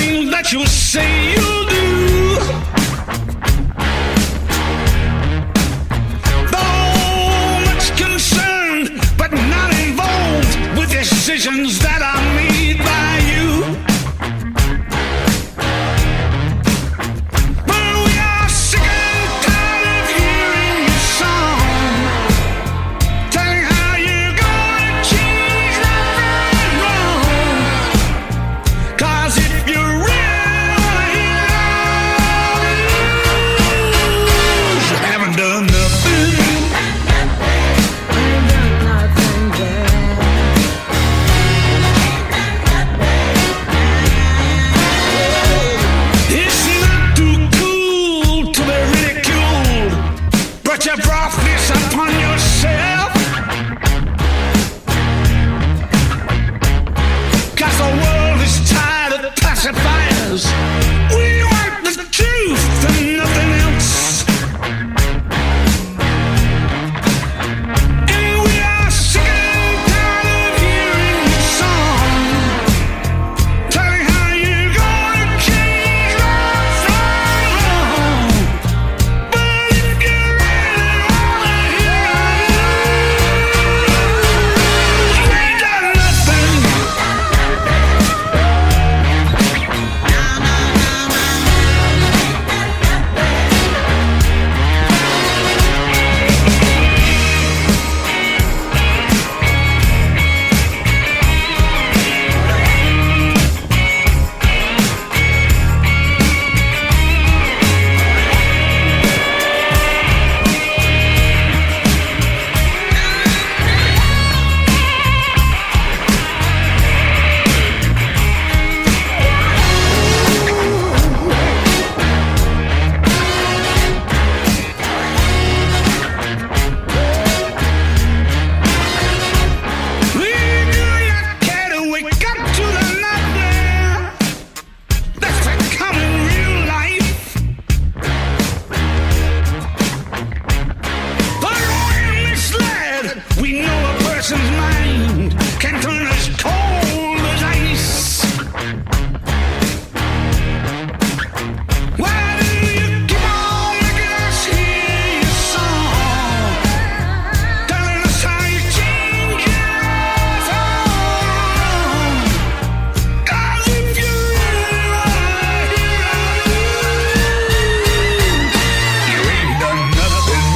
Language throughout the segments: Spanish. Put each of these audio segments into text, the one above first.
things that you say you'll do. Though much concerned, but not involved with decisions that are made by you. But we are sick and tired of hearing your song, telling how you're gonna change right from wrong. 'Cause if you really wanna hear all the news, you haven't done nothing. It's not too cool to be ridiculed, but you brought this upon yourself. 'Cause the world is tired of pacifiers. We want the truth and nothing else. And we are sick and tired of hearing your song, telling how you're gonna change right from wrong. But if you really wanna hear it, you ain't done nothing. We do not care to wake up to the nightmare that's becoming real life. But we're misled. We know a person's mind can turn as cold as ice. Why do you keep on making us hear your song, telling us how you change your life around? 'Cause if you really wanna hear it, you ain't done nothing.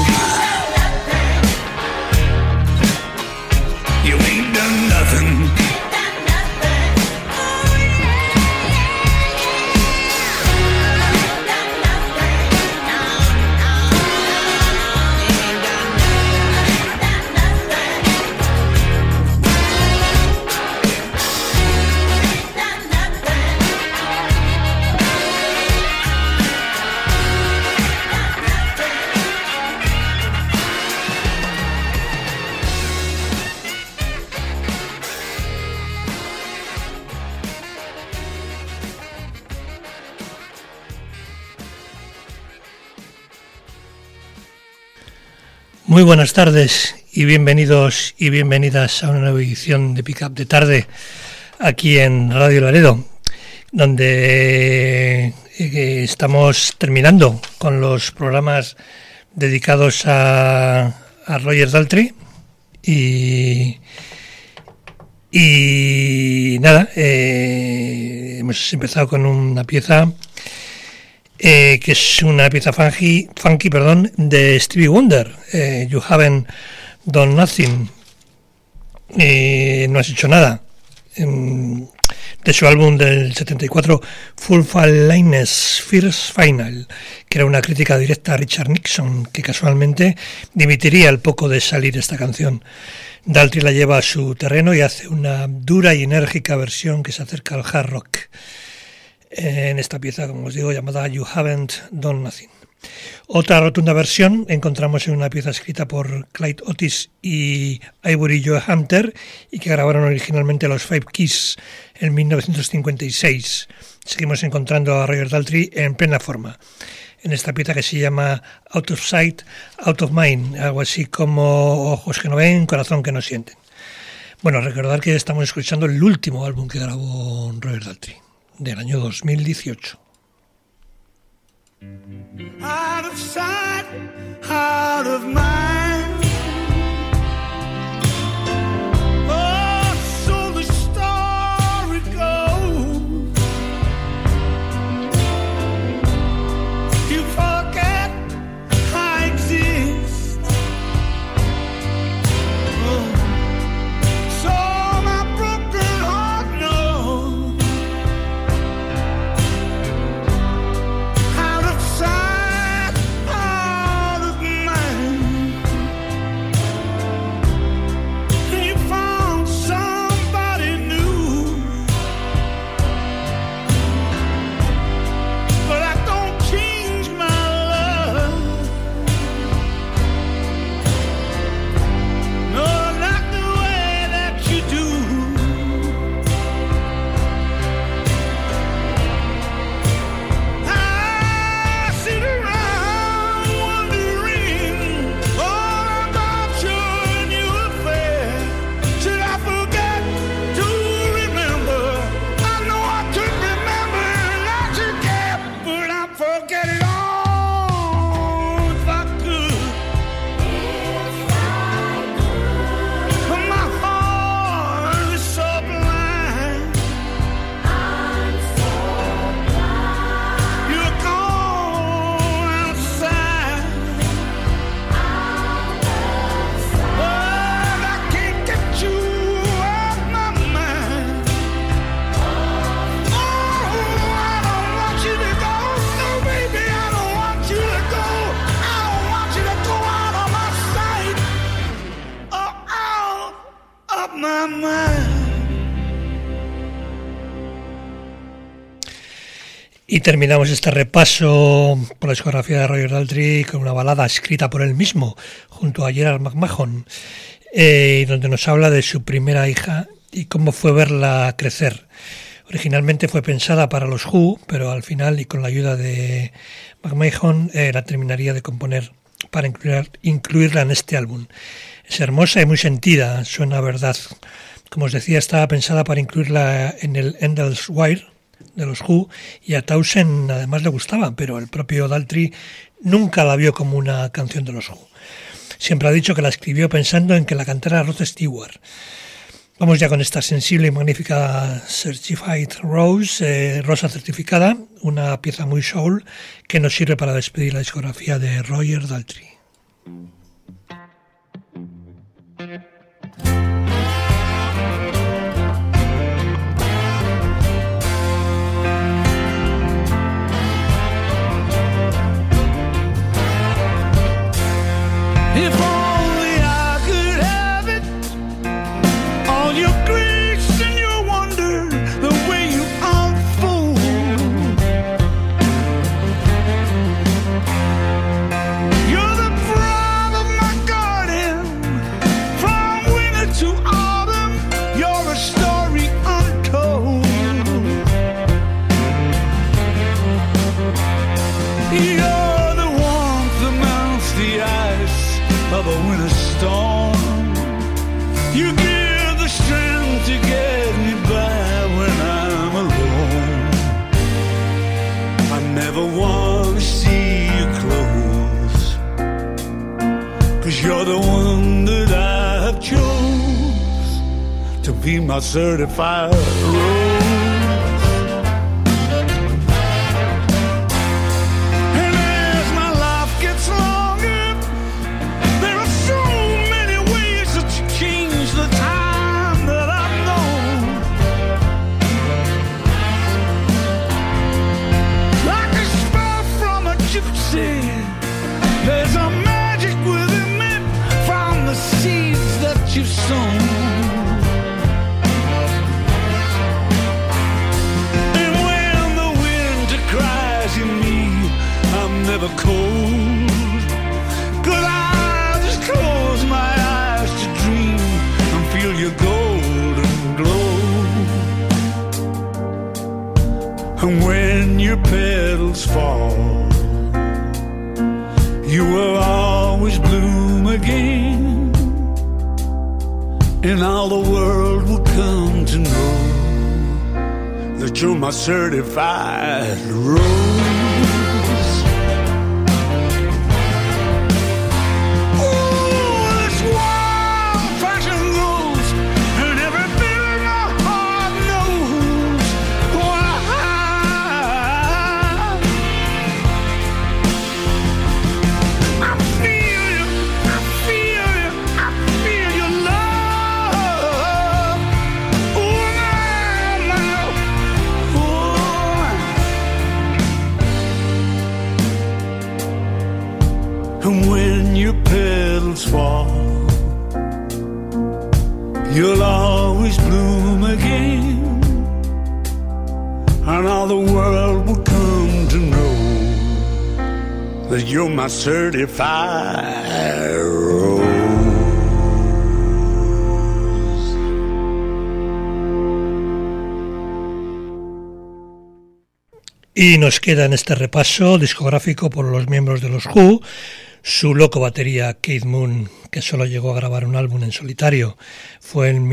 You ain't done nothing. Muy buenas tardes y bienvenidos y bienvenidas a una nueva edición de Pick Up de Tarde aquí en Radio Laredo, donde estamos terminando con los programas dedicados a Roger Daltrey y nada, hemos empezado con una pieza que es una pieza funky, de Stevie Wonder, You Haven't Done Nothing, no has hecho nada, de su álbum del 74, Full Fat Lines First Final, que era una crítica directa a Richard Nixon, que casualmente dimitiría al poco de salir esta canción. Daltrey la lleva a su terreno y hace una dura y enérgica versión que se acerca al hard rock en esta pieza, como os digo, llamada You Haven't Done Nothing. Otra rotunda versión encontramos en una pieza escrita por Clyde Otis y Ivory Joe Hunter y que grabaron originalmente los Five Keys en 1956. Seguimos encontrando a Roger Daltrey en plena forma en esta pieza que se llama Out of Sight, Out of Mind, algo así como ojos que no ven, corazón que no sienten. Bueno, recordar que estamos escuchando el último álbum que grabó Roger Daltrey. del año 2018. Out of sight, out of mind. Oh, so the story goes. You forget I exist. Oh, so my broken heart knows. Out of sight, out of mind. You found somebody new, but I don't change my love. No, not the way that you do. I sit around wondering all about your new affair. Should I forget to remember? I know I could remember not to care, but I'd forget it all if I could. But my heart is so blind. You're gone outside. But I can't get you off my mind. Oh, I don't want you to go. No, baby, I don't want you to go. I don't want you to go out of my sight. Or out of my mind. Y terminamos este repaso por la discografía de Roger Daltrey con una balada escrita por él mismo, junto a Gerard McMahon, donde nos habla de su primera hija y cómo fue verla crecer. Originalmente fue pensada para los Who, pero al final, y con la ayuda de McMahon, la terminaría de componer para incluirla en este álbum. Es hermosa y muy sentida, suena a verdad. Como os decía, estaba pensada para incluirla en el Endless Wire de los Who, y a Townshend además le gustaba, pero el propio Daltrey nunca la vio como una canción de los Who. Siempre ha dicho que la escribió pensando en que la cantara Rod Stewart. Vamos ya con esta sensible y magnífica Certified Rose, rosa certificada, una pieza muy soul que nos sirve para despedir la discografía de Roger Daltrey. If only I could have it, all your grace and your wonder, the way you unfold. You're the pride of my garden, from winter to autumn, you're a story untold. You're the warmth that melts the ice of a winter storm. You give the strength to get me by when I'm alone. I never want to see you close, 'cause you're the one that I have chose to be my certified rose. And as my life gets longer, there are so many ways that you change the time that I've known. Like a spell from a gypsy, there's a magic within me from the seeds that you've sown. And when the winter cries in me, I'm never cold, 'cause I just close my eyes to dream and feel your golden glow. And when your petals fall, you will always bloom again, and all the world will come to know that you're my certified rose. Oh, this wild passion goes, and every bit of my heart knows why. I feel you, I feel you, I feel your love. Oh, now, oh. And when your petals fall, you'll always bloom again, and all the world will come to know that you're my certified rose. Y nos queda en este repaso discográfico por los miembros de los Who su loco batería Keith Moon, que solo llegó a grabar un álbum en solitario. Fue en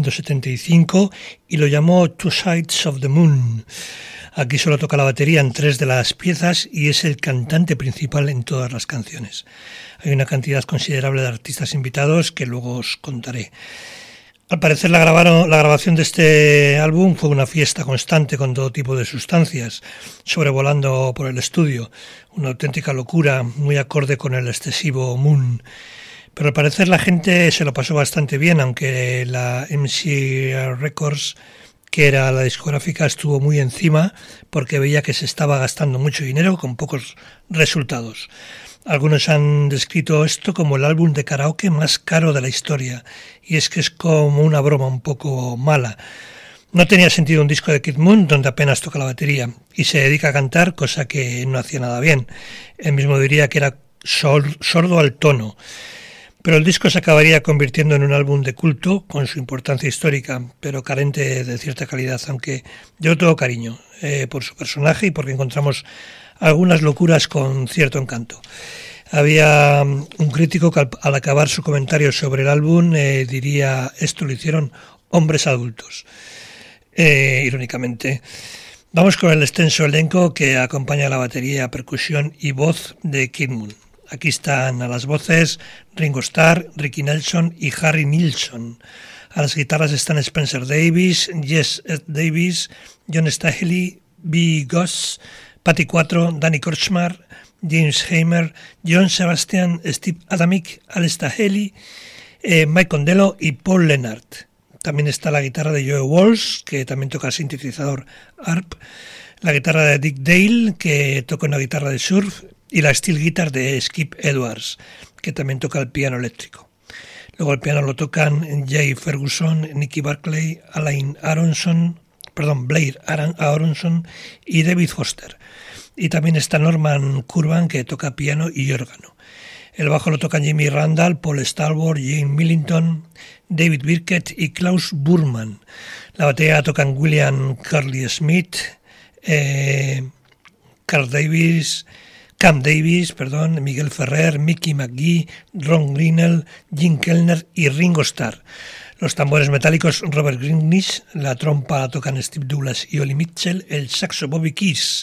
1975 y lo llamó Two Sides of the Moon. Aquí solo toca la batería en 3 de las piezas y es el cantante principal en todas las canciones. Hay una cantidad considerable de artistas invitados que luego os contaré. Al parecer la grabación de este álbum fue una fiesta constante con todo tipo de sustancias, sobrevolando por el estudio, una auténtica locura muy acorde con el excesivo Moon. Pero al parecer la gente se lo pasó bastante bien, aunque la MCR Records, que era la discográfica, estuvo muy encima porque veía que se estaba gastando mucho dinero con pocos resultados. Algunos han descrito esto como el álbum de karaoke más caro de la historia, y es que es como una broma un poco mala. No tenía sentido un disco de Keith Moon donde apenas toca la batería y se dedica a cantar, cosa que no hacía nada bien. Él mismo diría que era sordo al tono. Pero el disco se acabaría convirtiendo en un álbum de culto con su importancia histórica, pero carente de cierta calidad, aunque yo tengo cariño por su personaje y porque encontramos algunas locuras con cierto encanto. Había un crítico que al acabar su comentario sobre el álbum diría: esto lo hicieron hombres adultos, irónicamente. Vamos con el extenso elenco que acompaña la batería, percusión y voz de Keith Moon. Aquí están a las voces Ringo Starr, Ricky Nelson y Harry Nilsson. A las guitarras están Spencer Davis, Jess Davis, John Staheli, B. Goss, Patty Quattro, Danny Korchmar, James Hamer, John Sebastian, Steve Adamick, Al Staheli, Mike Condello y Paul Lennart. También está la guitarra de Joe Walsh, que también toca el sintetizador ARP, la guitarra de Dick Dale, que toca una guitarra de surf, y la steel guitar de Skip Edwards, que también toca el piano eléctrico. Luego el piano lo tocan Jay Ferguson, Nicky Barclay, Blair Aronson y David Foster. Y también está Norman Curban, que toca piano y órgano. El bajo lo tocan Jimmy Randall, Paul Stalwart, Jane Millington, David Birkett y Klaus Burman. La batería la tocan William Curly Smith, Cam Davis, Miguel Ferrer, Mickey McGee, Ron Grinnell, Jim Kellner y Ringo Starr. Los tambores metálicos Robert Greenidge, la trompa la tocan Steve Douglas y Ollie Mitchell, el saxo Bobby Keys.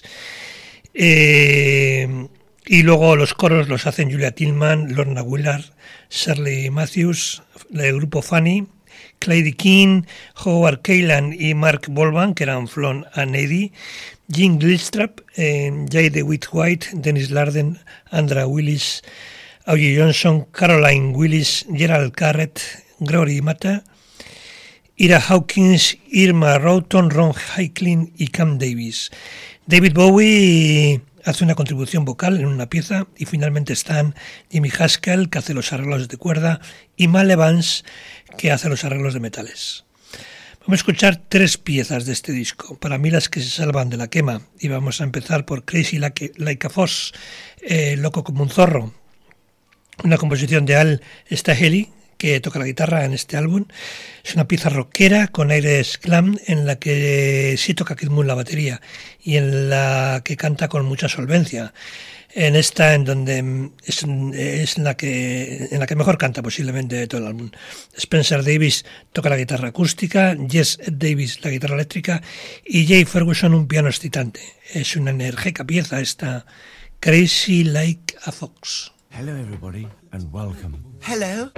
Y luego los coros los hacen Julia Tillman, Lorna Willard, Shirley Matthews, el grupo Fanny, Clyde King, Howard Kaylan y Mark Bolban, que eran Flon and Eddie, Jim Gilstrap, Jay DeWitt White, Dennis Larden, Andra Willis, Augie Johnson, Caroline Willis, Gerald Carrett, Gregory Mata, Ira Hawkins, Irma Roughton, Ron Hicklin y Cam Davis. David Bowie hace una contribución vocal en una pieza y finalmente están Jimmy Haskell, que hace los arreglos de cuerda, y Mal Evans, que hace los arreglos de metales. Vamos a escuchar 3 piezas de este disco, para mí las que se salvan de la quema, y vamos a empezar por Crazy Like a Fox, Loco como un zorro, una composición de Al Staheli, que toca la guitarra en este álbum. Es una pieza rockera con aires glam en la que sí toca Kid Moon la batería y en la que canta con mucha solvencia. En esta, en donde es en la que mejor canta posiblemente de todo el álbum. Spencer Davis toca la guitarra acústica, Jess Davis la guitarra eléctrica y Jay Ferguson un piano excitante. Es una enérgica pieza esta, Crazy Like a Fox. Hello everybody and welcome. Hello.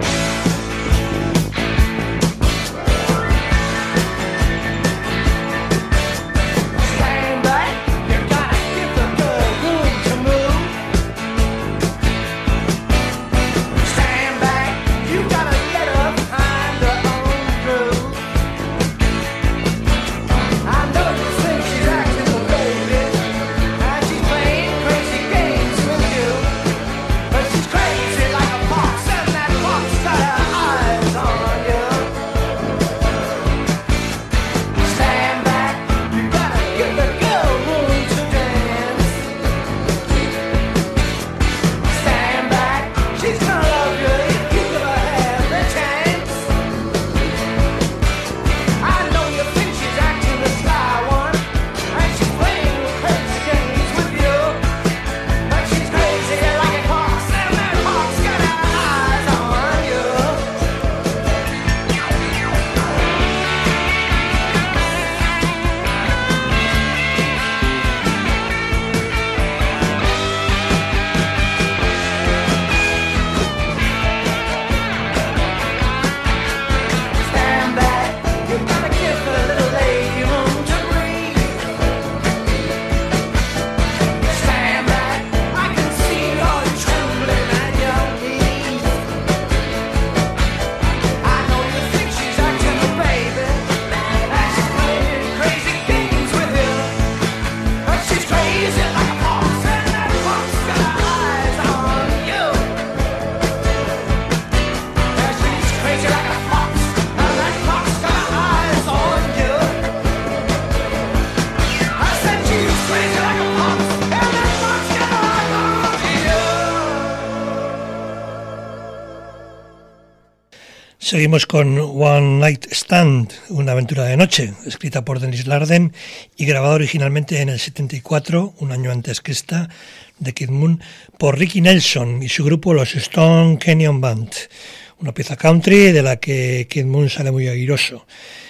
Seguimos con One Night Stand, una aventura de noche, escrita por Dennis Larden y grabada originalmente en el 74, un año antes que esta, de Kid Moon, por Ricky Nelson y su grupo Los Stone Canyon Band, una pieza country de la que Kid Moon sale muy airoso.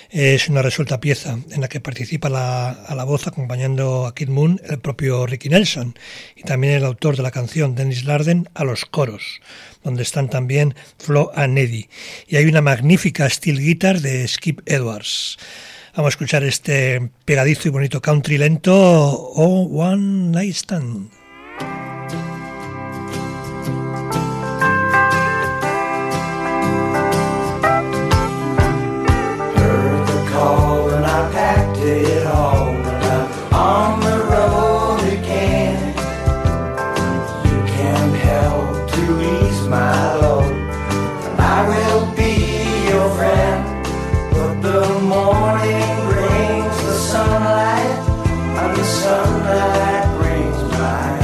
Es una resuelta pieza en la que participa a la voz acompañando a Kid Moon el propio Ricky Nelson y también el autor de la canción, Dennis Larden, a los coros, donde están también Flo and Eddie. Y hay una magnífica steel guitar de Skip Edwards. Vamos a escuchar este pegadizo y bonito country lento o One Night Stand. It all when I'm on the road again. You can't help to ease my load, and I will be your friend. But the morning brings the sunlight, and the sunlight brings my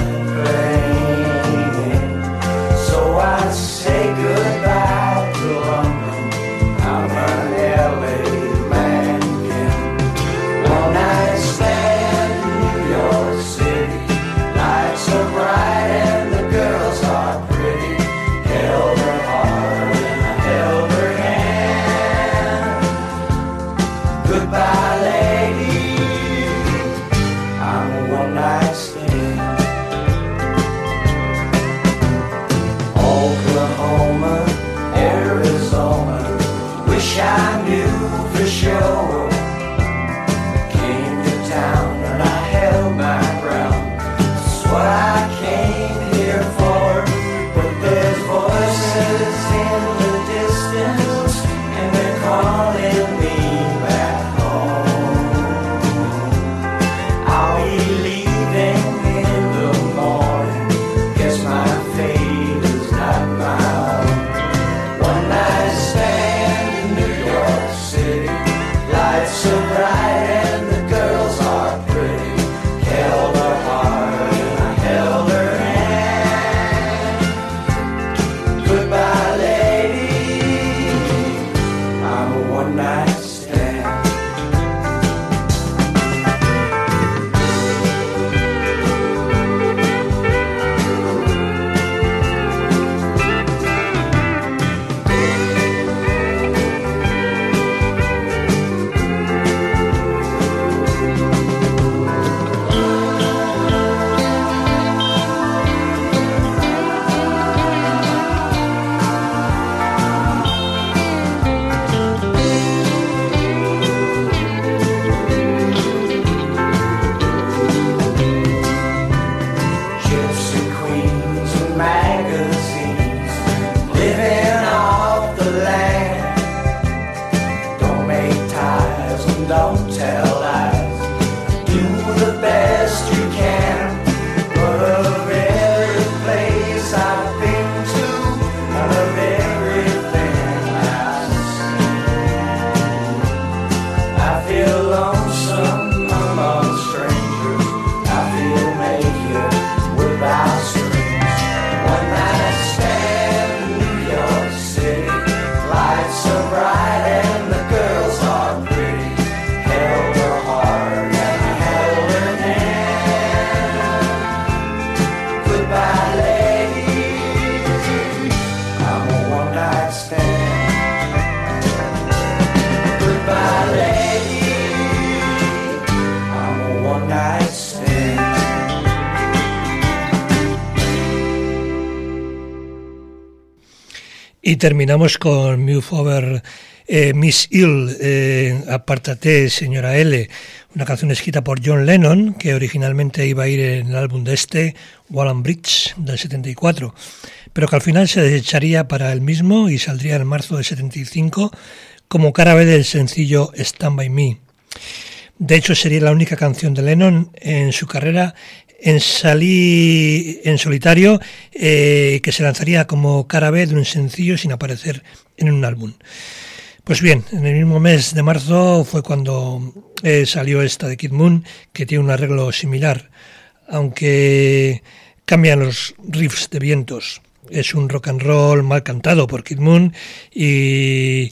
Y terminamos con Move Over Miss Hill, Apártate Señora L, una canción escrita por John Lennon que originalmente iba a ir en el álbum de Wall and Bridge del 74, pero que al final se desecharía para él mismo y saldría en marzo del 75 como cara B del sencillo Stand By Me. De hecho, sería la única canción de Lennon en su carrera en salir en solitario que se lanzaría como cara B de un sencillo sin aparecer en un álbum. Pues bien, en el mismo mes de marzo fue cuando salió esta de Kid Moon, que tiene un arreglo similar, aunque cambian los riffs de vientos. Es un rock and roll mal cantado por Kid Moon y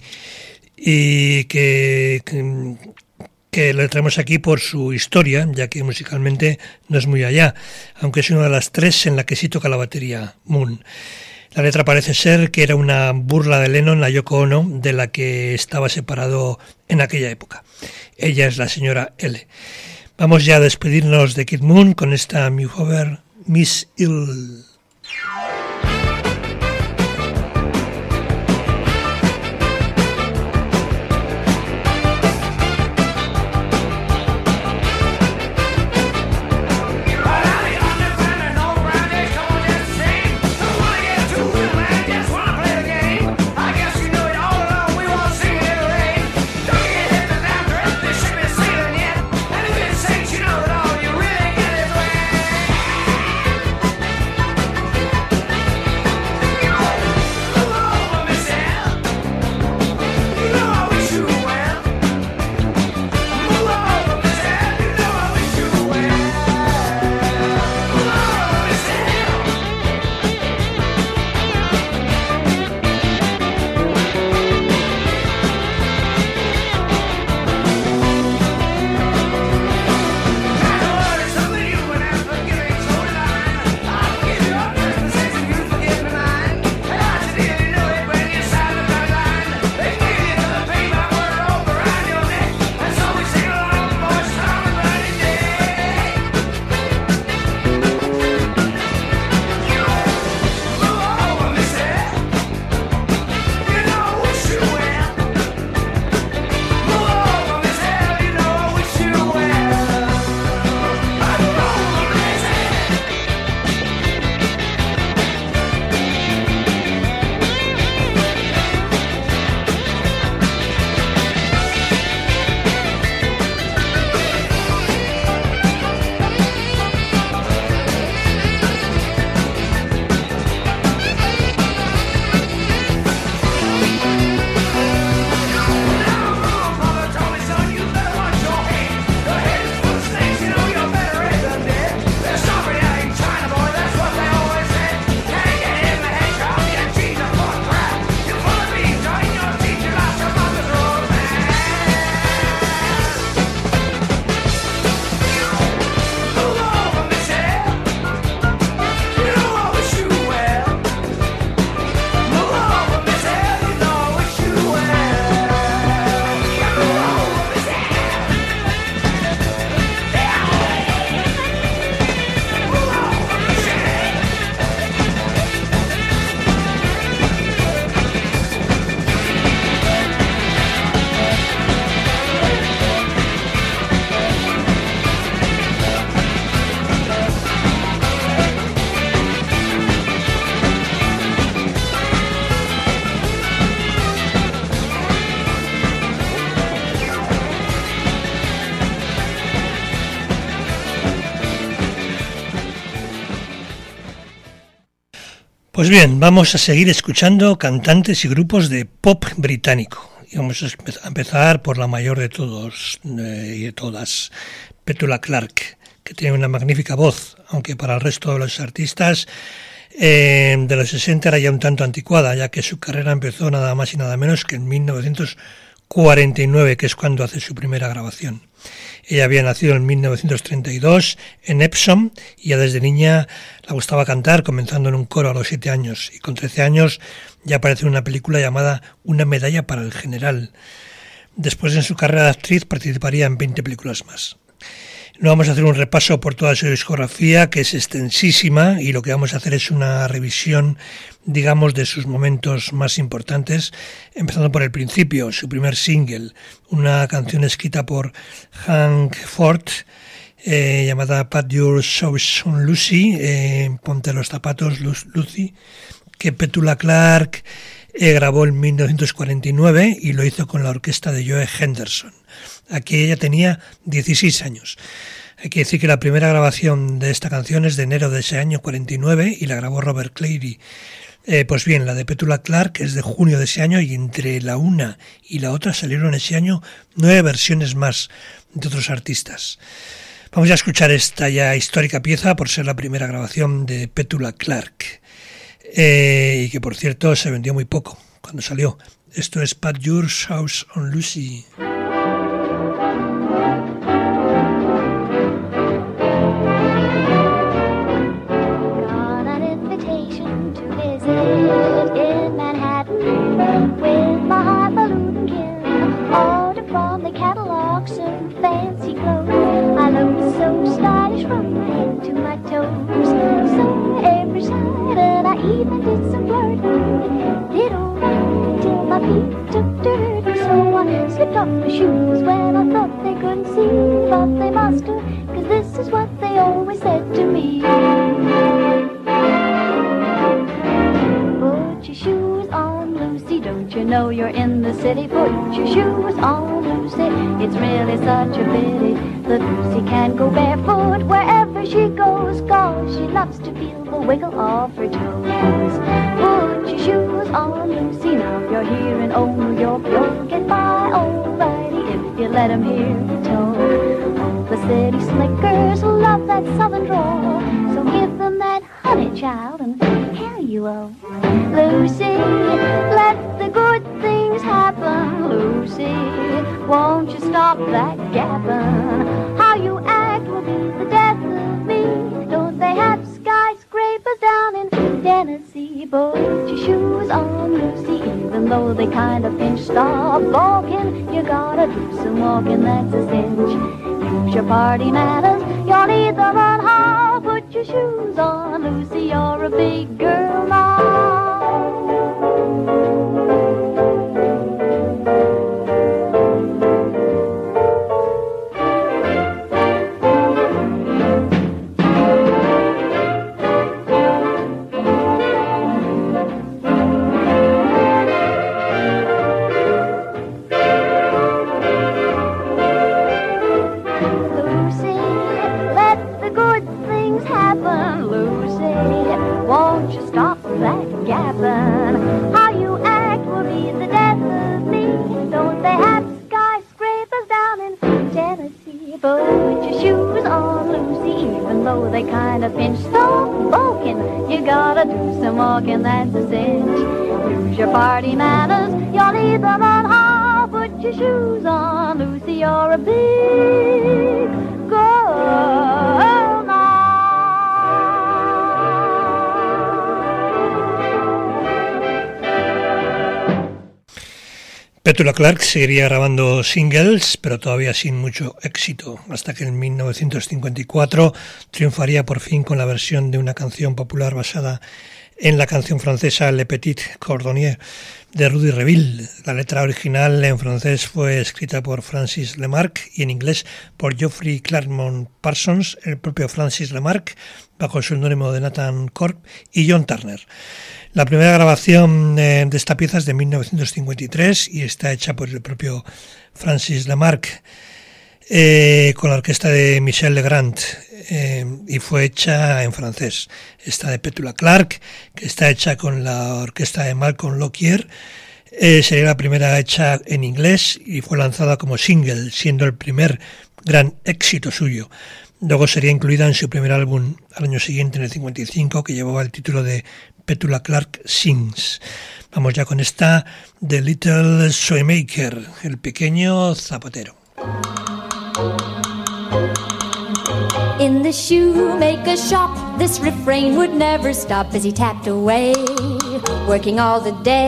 que le traemos aquí por su historia, ya que musicalmente no es muy allá, aunque es una de las tres en la que sí toca la batería Moon. La letra parece ser que era una burla de Lennon a Yoko Ono, de la que estaba separado en aquella época. Ella es la señora L. Vamos ya a despedirnos de Kid Moon con esta Move Over Miss Hill. Pues bien, vamos a seguir escuchando cantantes y grupos de pop británico. Y vamos a empezar por la mayor de todos y de todas, Petula Clark, que tiene una magnífica voz, aunque para el resto de los artistas de los 60 era ya un tanto anticuada, ya que su carrera empezó nada más y nada menos que en 1949, que es cuando hace su primera grabación. Ella había nacido en 1932 en Epsom y ya desde niña le gustaba cantar, comenzando en un coro a los 7 años, y con 13 años ya apareció en una película llamada Una medalla para el general. Después, en su carrera de actriz, participaría en 20 películas más. En No vamos a hacer un repaso por toda su discografía, que es extensísima, y lo que vamos a hacer es una revisión, digamos, de sus momentos más importantes, empezando por el principio, su primer single, una canción escrita por Hank Ford, llamada Put Your Shoes on Lucy, ponte los zapatos Lucy, que Petula Clark grabó en 1949 y lo hizo con la orquesta de Joe Henderson. Aquí ella tenía 16 años. Hay que decir que la primera grabación de esta canción es de enero de ese año 49 y la grabó Robert Clary. Pues bien, la de Petula Clark es de junio de ese año y entre la una y la otra salieron ese año 9 versiones más de otros artistas. Vamos a escuchar esta ya histórica pieza por ser la primera grabación de Petula Clark y que por cierto se vendió muy poco cuando salió. Esto es Put Your Shoes on Lucy. In Manhattan with my highfalutin kin, ordered from the catalog some fancy clothes. I look so stylish from my head to my toes, so every side, and I even did some flirting. Did all right till my feet took to hurting, so I slipped off my shoes when I thought they couldn't see, but they must have, 'cause this is what they always said to me. Put your shoes on, Lucy, don't you know you're in the city? Put your shoes on, Lucy, it's really such a pity that Lucy can't go barefoot wherever she goes, 'cause she loves to feel the wiggle of her toes. Put your shoes on, Lucy, now you're here in old New York, you'll get by alrighty if you let 'em hear the tone. All the city slickers love that southern drawl, so give them that honey, child, and carry you on. Lucy, let the good things happen. Lucy, won't you stop that gapping? How you act will be the death of me. Don't they have skyscrapers down in Tennessee? Put your shoes on, Lucy, even though they kind of pinch. Stop balking, you gotta do some walking, that's a cinch. Use your party manners, you'll need them on how. Put your shoes on, Lucy, you're a big girl now. How you act will be the death of me. Don't they have skyscrapers down in Tennessee? Put your shoes on, Lucy, even though they kind of pinch. So bulking, you gotta do some walking, that's a cinch. Use your party manners, you'll need them on how. Put your shoes on, Lucy, you're a big girl now. Petula Clark seguiría grabando singles, pero todavía sin mucho éxito, hasta que en 1954 triunfaría por fin con la versión de una canción popular basada en la canción francesa Le Petit Cordonnier de Rudy Reville. La letra original en francés fue escrita por Francis Lemarque y en inglés por Geoffrey Claremont Parsons, el propio Francis Lemarque, bajo el seudónimo de Nathan Corp, y John Turner. La primera grabación de esta pieza es de 1953 y está hecha por el propio Francis Lemarque con la orquesta de Michel Legrand y fue hecha en francés. Esta de Petula Clark, que está hecha con la orquesta de Malcolm Lockyer, sería la primera hecha en inglés y fue lanzada como single, siendo el primer gran éxito suyo. Luego sería incluida en su primer álbum al año siguiente, en el 55, que llevaba el título de Petula Clark Sings. Vamos ya con esta The Little Shoemaker, el pequeño zapatero. In the shoemaker's shop, this refrain would never stop as he tapped away, working all the day.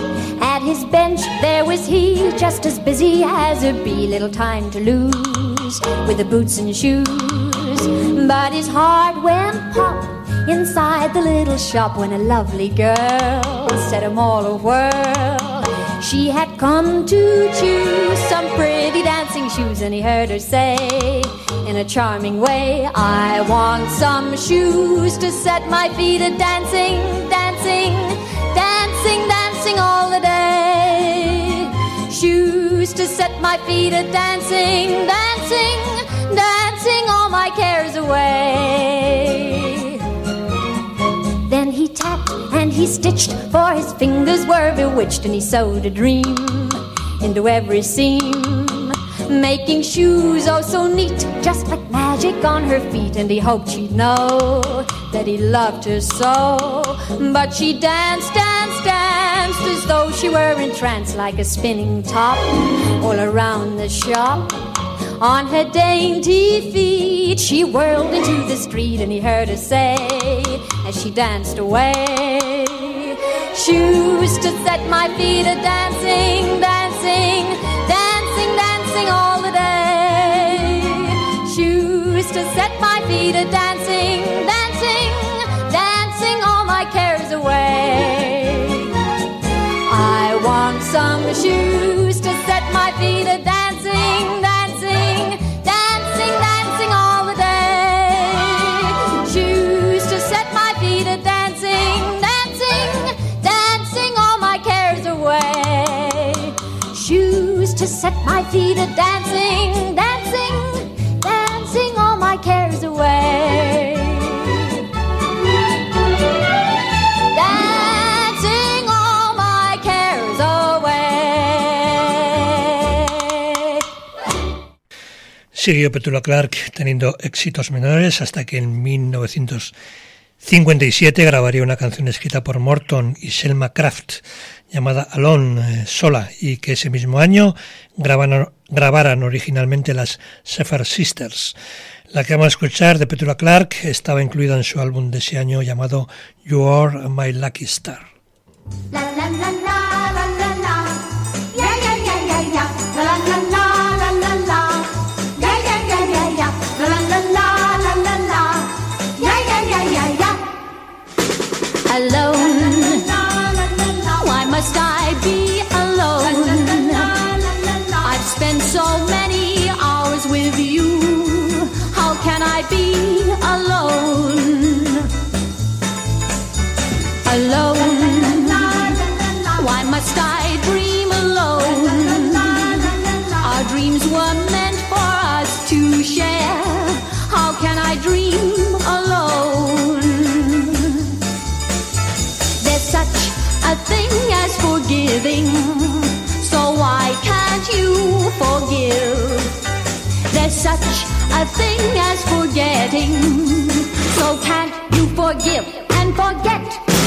At his bench there was he, just as busy as a bee, little time to lose. shoes with the boots and shoes. But his heart went pop inside the little shop when a lovely girl set him all a whirl. She had come to choose some pretty dancing shoes, and he heard her say in a charming way, I want some shoes to set my feet a dancing, dancing, dancing, dancing all the day. Shoes to set my feet a dancing, dancing, dancing all my cares away. Then he tapped and he stitched, for his fingers were bewitched, and he sewed a dream into every seam, making shoes oh so neat, just like magic on her feet. And he hoped she'd know that he loved her so, but she danced, danced, danced as though she were entranced, like a spinning top all around the shop. On her dainty feet she whirled into the street, and he heard her say as she danced away, shoes to set my feet a dancing, dancing, dancing, dancing all the day. Shoes to set my feet a dancing, dancing, dancing all my cares away. I want some shoes to set my feet a dancing, dancing, dancing, dancing all the day. Shoes to set my feet a dancing, dancing, dancing all my cares away. Shoes to set my feet a dancing, dancing, dancing all my cares away. Dancing all my cares away. Siguió Petula Clark teniendo éxitos menores hasta que en 1957 grabaría una canción escrita por Morton y Selma Kraft llamada Alone, sola, y que ese mismo año grabaran originalmente las Shepherd Sisters. La que vamos a escuchar de Petula Clark estaba incluida en su álbum de ese año llamado You Are My Lucky Star. La la la la la la la, yeah yeah yeah yeah yeah, la la la la la la, yeah yeah yeah yeah yeah, la la la la la la, yeah yeah yeah yeah yeah. Alone, why must I be alone? I've spent so many hours with you. How can I be alone? Alone, why must I dream alone? Our dreams were meant for us to share. How can I dream alone? There's such a thing as forgiving, so why can't you forgive? There's such a thing as forgetting, so can't you forgive and forget?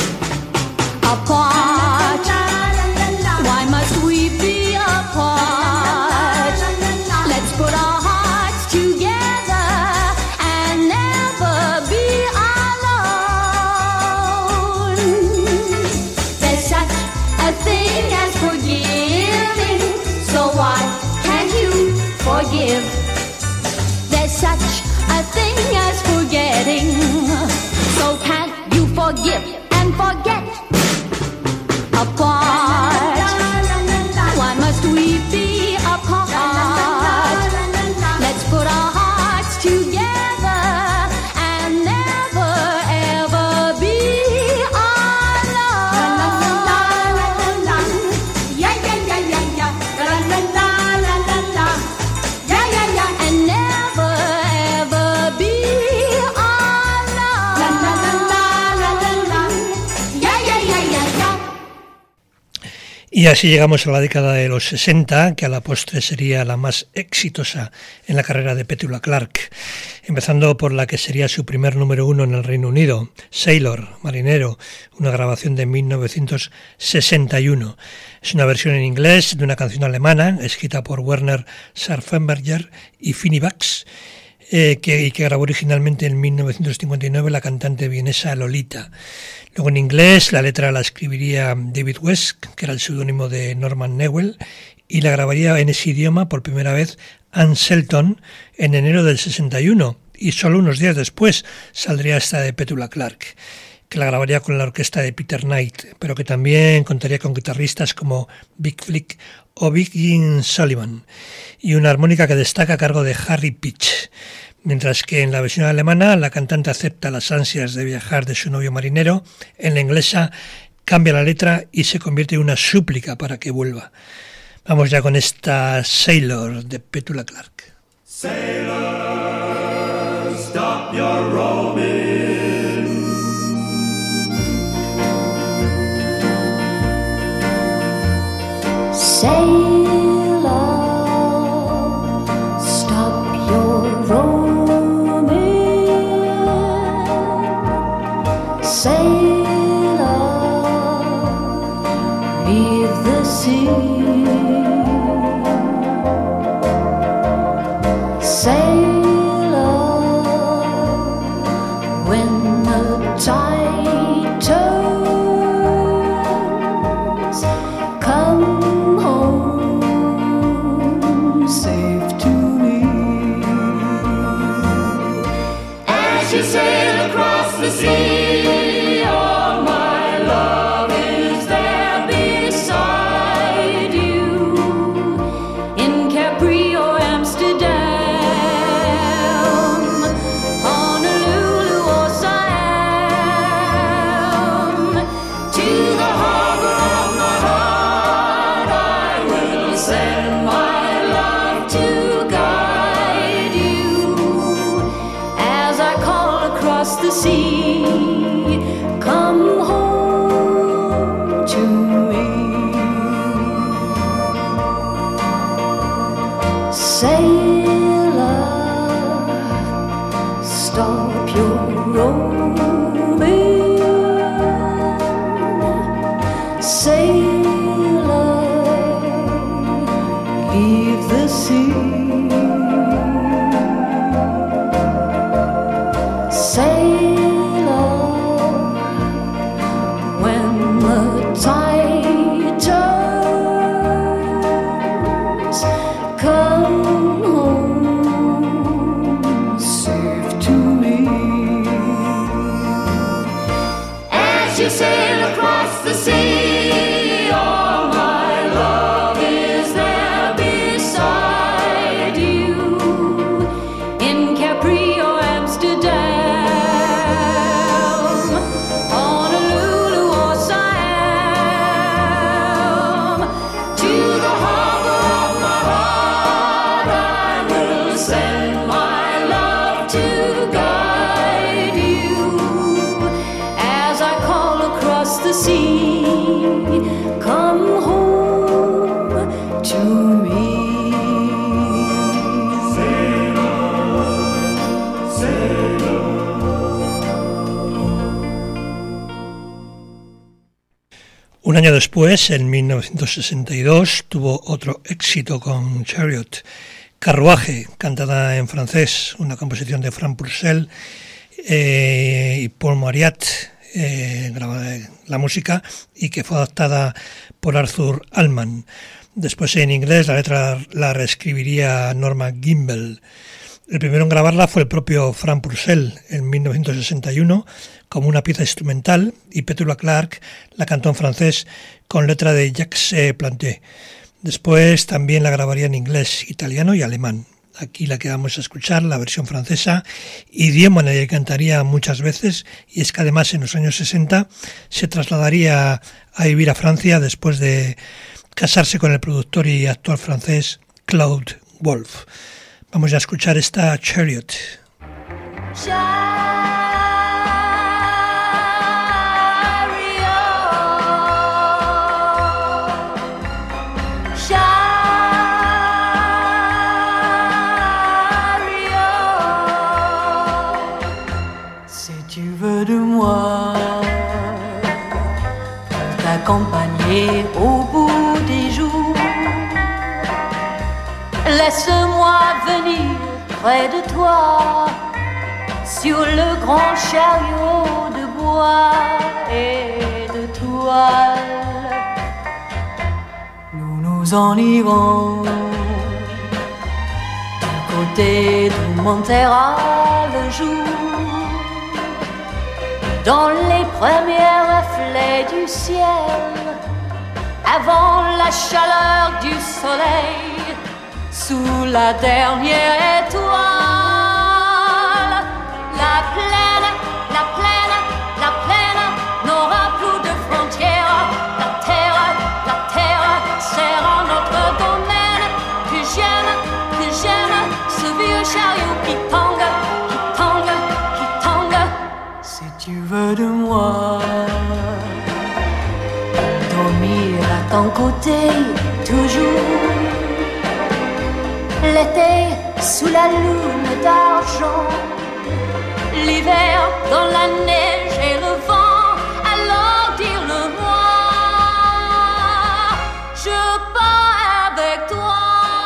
Apart, why must we be apart? Let's put our hearts together and never be alone. There's such a thing as forgiving, so why can't you forgive? There's such a thing as forgetting, so can't you forgive and forget? Apart, why must we be apart? Let's put our hearts together and never ever be alone. Yeah yeah yeah yeah yeah, la la la la la la, yeah yeah yeah, And never ever be alone. la la la la la la, yeah yeah yeah yeah yeah. Y así llegamos a la década de los 60, que a la postre sería la más exitosa en la carrera de Petula Clark, empezando por la que sería su primer número uno en el Reino Unido, Sailor, Marinero, una grabación de 1961. Es una versión en inglés de una canción alemana escrita por Werner Scharfenberger y Finny Bax, que grabó originalmente en 1959 la cantante vienesa Lolita. Luego en inglés la letra la escribiría David West, que era el seudónimo de Norman Newell, y la grabaría en ese idioma por primera vez Ann Shelton en enero del 61, y solo unos días después saldría esta de Petula Clark, que la grabaría con la orquesta de Peter Knight, pero que también contaría con guitarristas como Big Flick o Big Jim Sullivan, y una armónica que destaca a cargo de Harry Pitch. Mientras que en la versión alemana la cantante acepta las ansias de viajar de su novio marinero, en la inglesa cambia la letra y se convierte en una súplica para que vuelva. Vamos ya con esta Sailor de Petula Clark. Sailor, stop your roaming. Sailor, stop your roaming. Sailor, leave the sea. Sailor, when the tide turns, come home safe to me. As you sail across the sea, all my love is there beside you. In Capri or Amsterdam, Honolulu or Siam, to the harbor of my heart I will send my love to guide you. As I call across the sea, come home to me. Sailor, stop your roaming. Sailor, leave the sea. Sailor, when the tide turns, come home safe to me. As you sail across the sea, all my love is there beside you. In Capri or Amsterdam, Honolulu or Siam, to the harbor of my heart I will send my love to guide you. As I call across the sea, come home to me. Un año después, en 1962, tuvo otro éxito con Chariot, Carruaje, cantada en francés, una composición de Frank Purcell y Paul Mariat, la música, y que fue adaptada por Arthur Allman. Después en inglés la letra la reescribiría Norma Gimbel. El primero en grabarla fue el propio Frank Purcell en 1961 como una pieza instrumental, y Petula Clark la cantó en francés con letra de Jacques Planté. Después también la grabaría en inglés, italiano y alemán. Aquí la que vamos a escuchar, la versión francesa, idioma en el que cantaría muchas veces, y es que además en los años 60 se trasladaría a vivir a Francia después de casarse con el productor y actor francés Claude Wolf. Vamos a escuchar esta Chariot. Si tu veux de moi, pour t'accompagner au bout des jours, laisse-moi venir près de toi sur le grand chariot de bois et de toile. Nous nous nous en irons du côté d'où montera le jour, dans les premiers reflets du ciel, avant la chaleur du soleil, sous la dernière étoile. La plaine, la plaine, la plaine n'aura plus de frontières. La terre sera notre domaine. Que j'aime ce vieux chariot qui tangue, qui tangue, qui tangue. Si tu veux de moi, dormir à ton côté toujours. L'été sous la lune d'argent, l'hiver dans la neige et le vent, alors dis-le-moi, je pars avec toi.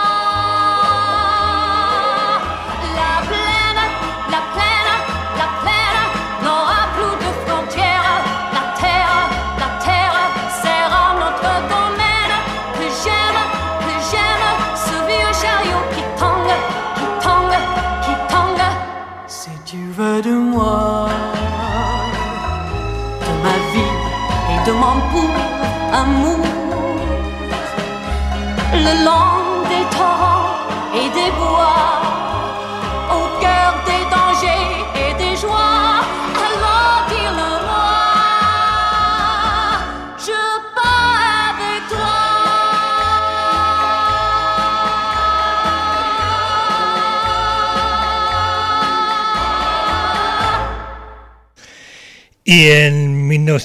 La plaine, la plaine, la plaine n'aura plus de frontières. La terre sera notre domaine. Que j'aime ce vieux chariot qui tangue, qui tangue, qui tangue. Si tu veux de moi, de ma vie et de mon pour amour, le long des torrents et des bois, au cœur des dangers et des joies, alors dis-le-moi, je pars avec toi. Y en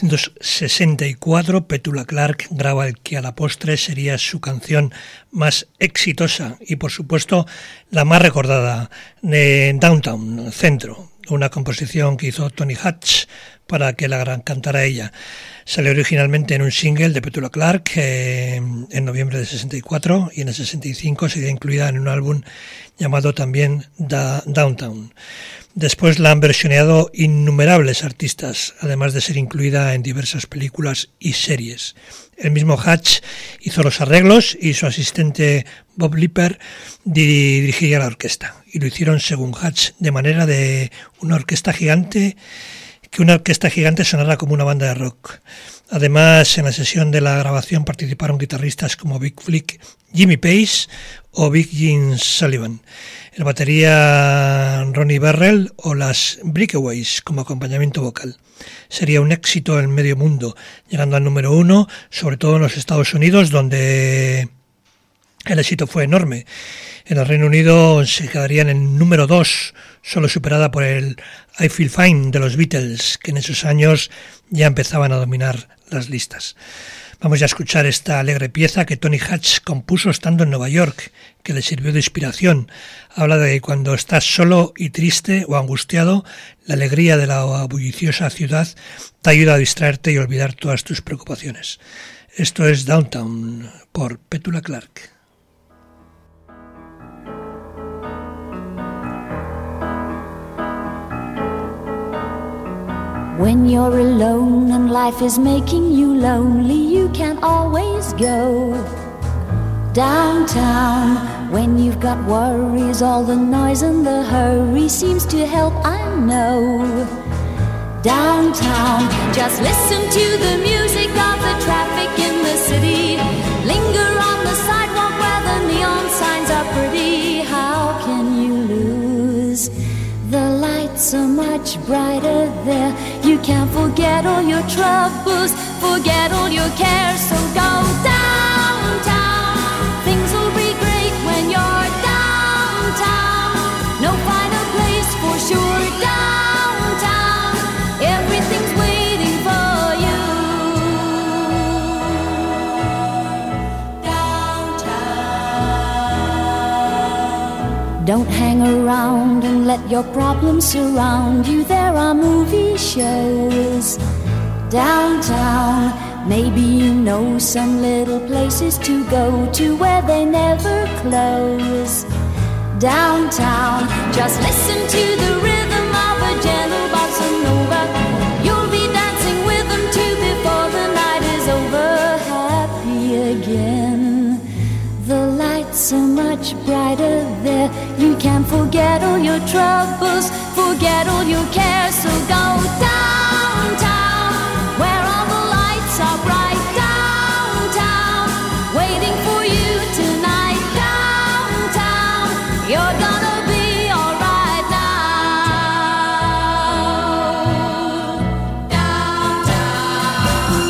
1964 Petula Clark graba el que a la postre sería su canción más exitosa y por supuesto la más recordada, de Downtown, Centro, una composición que hizo Tony Hatch para que la cantara ella. Salió originalmente en un single de Petula Clark en noviembre de 64 y en el 65 sería incluida en un álbum llamado también Downtown. Después la han versioneado innumerables artistas, además de ser incluida en diversas películas y series. El mismo Hatch hizo los arreglos y su asistente Bob Lipper dirigiría la orquesta. Y lo hicieron según Hatch de manera de una orquesta gigante sonara como una banda de rock. Además, en la sesión de la grabación participaron guitarristas como Big Flick, Jimmy Page o Big Jim Sullivan. El batería Ronnie Burrell o las Breakaways como acompañamiento vocal. Sería un éxito en medio mundo, llegando al número 1, sobre todo en los Estados Unidos, donde el éxito fue enorme. En el Reino Unido se quedaría en el número 2, solo superada por el I Feel Fine de los Beatles, que en esos años ya empezaban a dominar las listas. Vamos ya a escuchar esta alegre pieza que Tony Hatch compuso estando en Nueva York, que le sirvió de inspiración. Habla de cuando estás solo y triste o angustiado, la alegría de la bulliciosa ciudad te ayuda a distraerte y olvidar todas tus preocupaciones. Esto es Downtown por Petula Clark. When you're alone and life is making you lonely, you can always go downtown. When you've got worries, all the noise and the hurry seems to help, I know. Downtown, just listen to the music of the traffic in the city. Linger on the sidewalk where the neon signs are pretty. How can you lose? The lights are much brighter there. You can't forget all your troubles, forget all your cares. So go downtown. Things will be great when you're downtown. No finer place for sure. Downtown, everything's waiting for you. Downtown. Don't hang around and let your problems surround you. There are movie shows downtown. Maybe you know some little places to go to where they never close. Downtown, just listen to the rhythm of a gentle bossa nova. You'll be dancing with them too before the night is over. Happy again. there. You can forget all your troubles, forget all your cares. So go downtown, where all the lights are bright. Downtown, waiting for you tonight. Downtown, you're gonna be alright now. Downtown,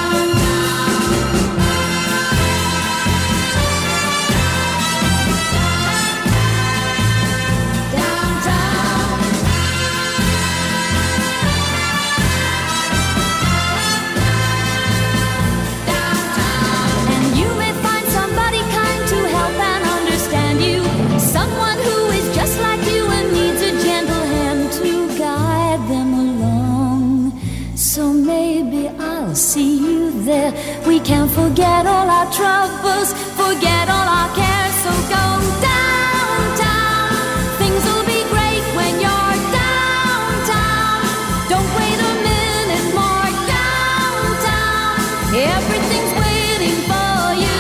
and you may find somebody kind to help and understand you. Someone who is just like you and needs a gentle hand to guide them along. So maybe I'll see you there. We can forget all our troubles, forget all our cares. So go downtown. Things will be great when you're downtown. Don't wait a minute more. Downtown, everything's waiting for you.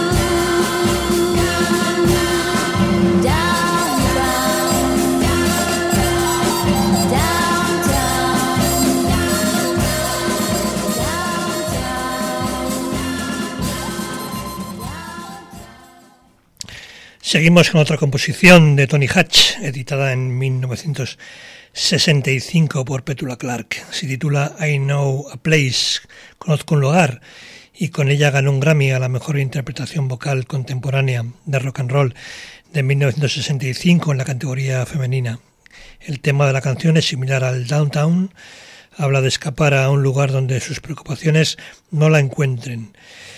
Downtown, Seguimos con otra composición de Tony Hatch, editada en 1965 por Petula Clark. Se titula I Know a Place, conozco un lugar, y con ella ganó un Grammy a la mejor interpretación vocal contemporánea de rock and roll de 1965 en la categoría femenina. El tema de la canción es similar al Downtown, habla de escapar a un lugar donde sus preocupaciones no la encuentren.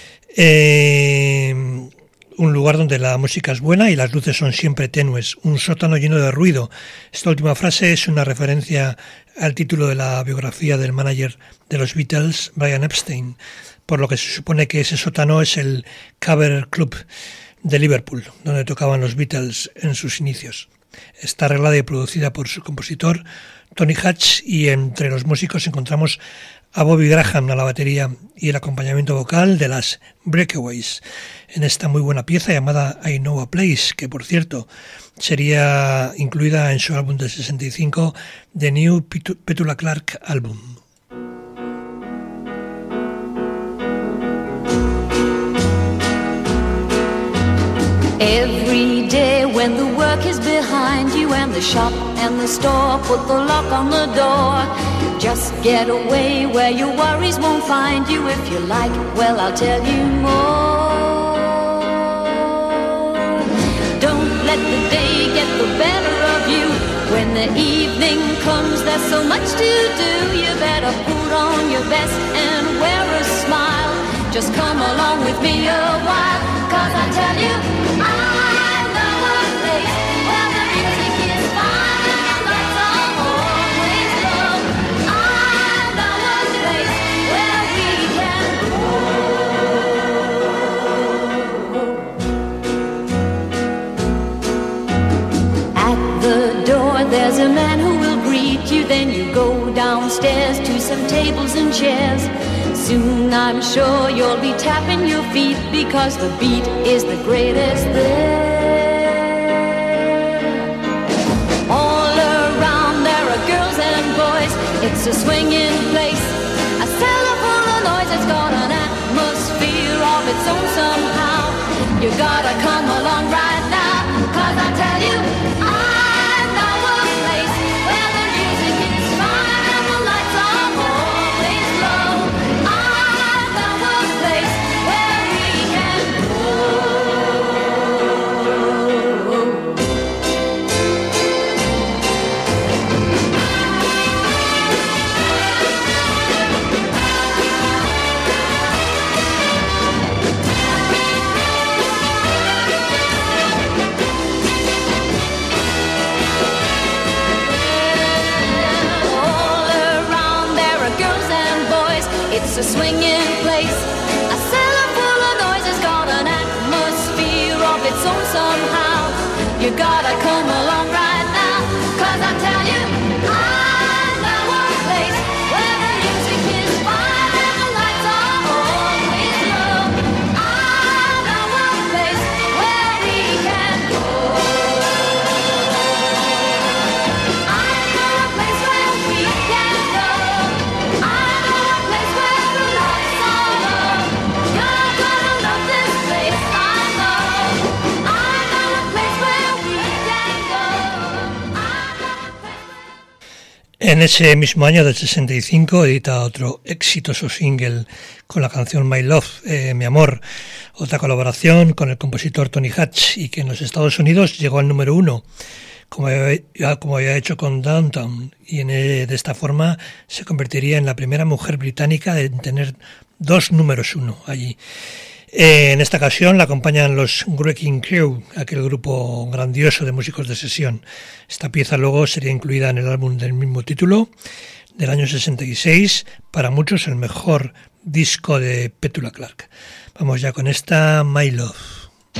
Un lugar donde la música es buena y las luces son siempre tenues, un sótano lleno de ruido. Esta última frase es una referencia al título de la biografía del manager de los Beatles, Brian Epstein, por lo que se supone que ese sótano es el Cavern Club de Liverpool, donde tocaban los Beatles en sus inicios. Está arreglada y producida por su compositor Tony Hatch, y entre los músicos encontramos a Bobby Graham a la batería y el acompañamiento vocal de las Breakaways en esta muy buena pieza llamada I Know a Place, que por cierto sería incluida en su álbum del 65, The New Petula Clark Album. Every day when the work is behind you and the shop and the store put the lock on the door, just get away where your worries won't find you. If you like, well, I'll tell you more. Don't let the day get the better of you. When the evening comes, there's so much to do. You better put on your best and wear a smile. Just come along with me a while, 'cause I tell you, I know a place where the music is fine and the lights are always low. I know a place where we can go. At the door there's a man who will greet you. Then you go downstairs to some tables and chairs. Soon I'm sure you'll be tapping your feet, because the beat is the greatest there. All around there are girls and boys. It's a swinging place, a cellar full of noise. It's got an atmosphere of its own somehow. You gotta come along right now, 'cause I tell you, I know a place where the music is fine and the lights are always low. I know a place where we can go. It's a swinging place, a cellar full of noise. It's got an atmosphere of its own somehow. You gotta come along right now, 'cause I tell you, I know a place where the music is fine and the lights are always low. I know a place where we can go. En ese mismo año del 65 edita otro exitoso single con la canción My Love, Mi Amor, otra colaboración con el compositor Tony Hatch y que en los Estados Unidos llegó al número 1, como había hecho con Downtown, y de esta forma se convertiría en la primera mujer británica en tener 2 números 1 allí. En esta ocasión la acompañan los Wrecking Crew, aquel grupo grandioso de músicos de sesión. Esta pieza luego sería incluida en el álbum del mismo título del año 66, para muchos el mejor disco de Petula Clark. Vamos ya con esta My Love.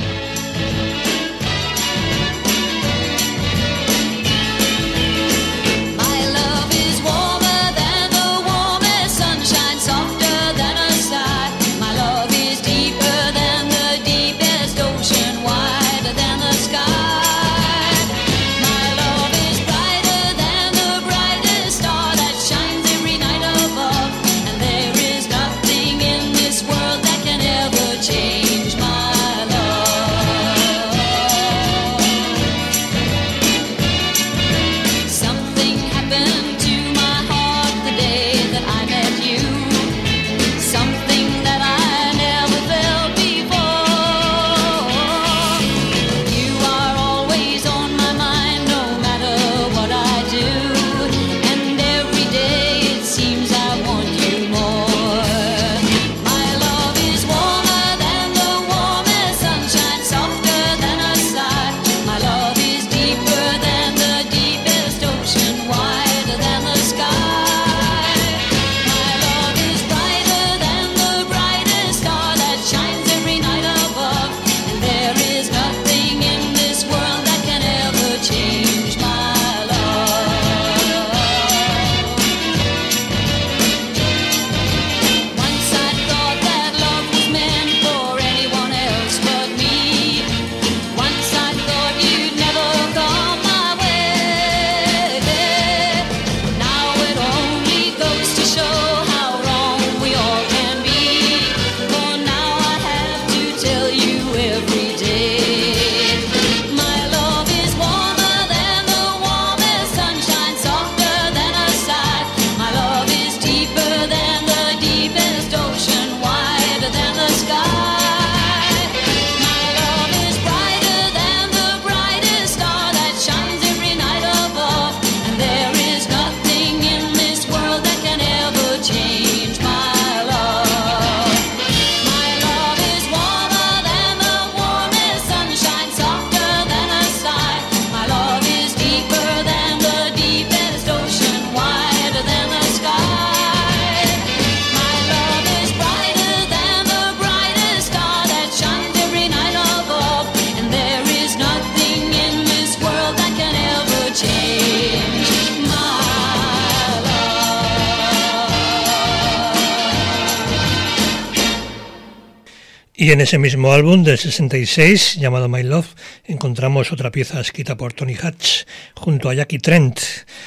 Y en ese mismo álbum del 66, llamado My Love, encontramos otra pieza escrita por Tony Hatch junto a Jackie Trent.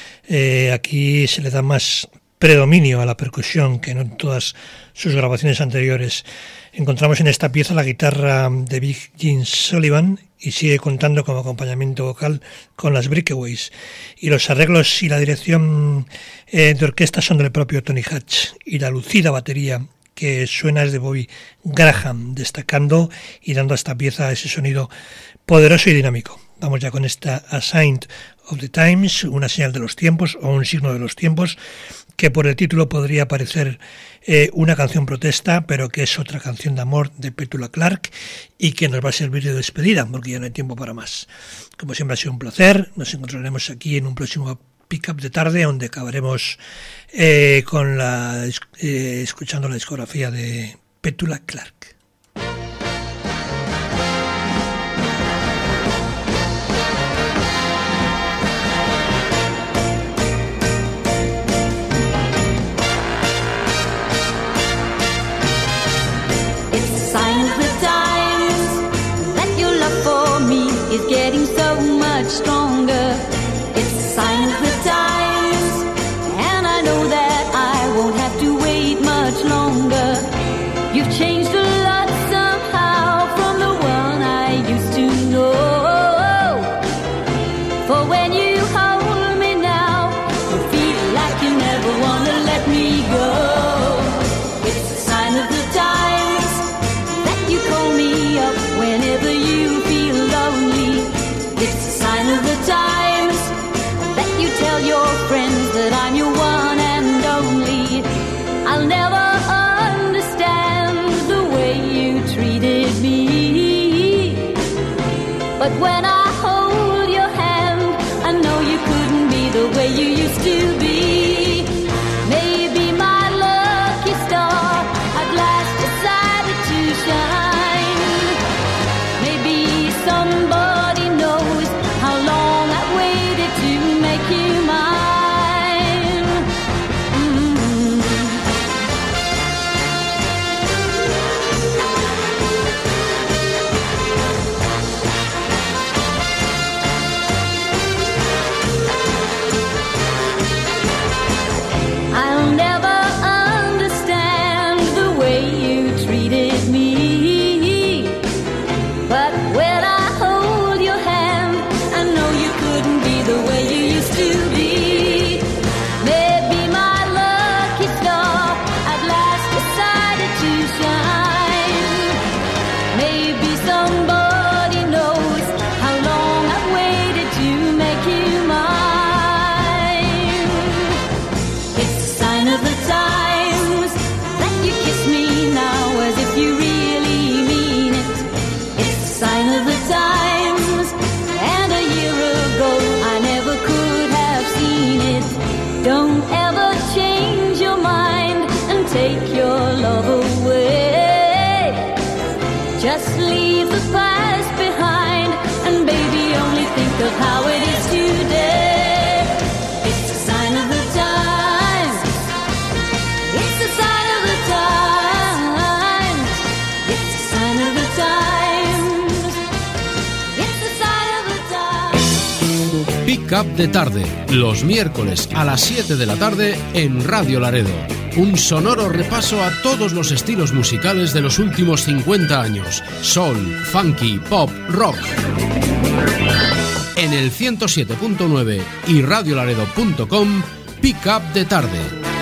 Aquí se le da más predominio a la percusión que en todas sus grabaciones anteriores. Encontramos en esta pieza la guitarra de Big Gene Sullivan y sigue contando como acompañamiento vocal con las Breakaways. Y los arreglos y la dirección de orquesta son del propio Tony Hatch, y la lucida batería que suena es de Bobby Graham, destacando y dando a esta pieza ese sonido poderoso y dinámico. Vamos ya con esta A Sign of the Times, una señal de los tiempos o un signo de los tiempos, que por el título podría parecer una canción protesta, pero que es otra canción de amor de Petula Clark y que nos va a servir de despedida, porque ya no hay tiempo para más. Como siempre ha sido un placer, nos encontraremos aquí en un próximo Pick-up de tarde, donde acabaremos con escuchando la discografía de Petula Clark. Is getting so much stronger. It's a sign of the times, and I know that I won't have to wait much longer. You've changed a lot. But when I hold your hand, I know you couldn't be the way you used to be. Maybe my lucky star at last decided to shine. Maybe somebody knows how long I've waited to make you mine. I'll never understand the way you treated me, but when I hold your hand, I know you couldn't be the way you used to be. Maybe my lucky star at last decided to shine. Maybe somebody knows how long I've waited to make you mine. It's a sign of the times that you kiss me now as if you really mean it. It's a sign of the times, and a year ago I never could have seen it. Don't ever change your mind and take your love away. Just leave the past behind, and baby, only think of how it is today. It's a sign of the times. It's a sign of the times. It's a sign of the times. It's a sign of the times. Pick Up de tarde, los miércoles a las 7 de la tarde en Radio Laredo. Un sonoro repaso a todos los estilos musicales de los últimos 50 años. Soul, funky, pop, rock. En el 107.9 y radiolaredo.com, Pick Up de tarde.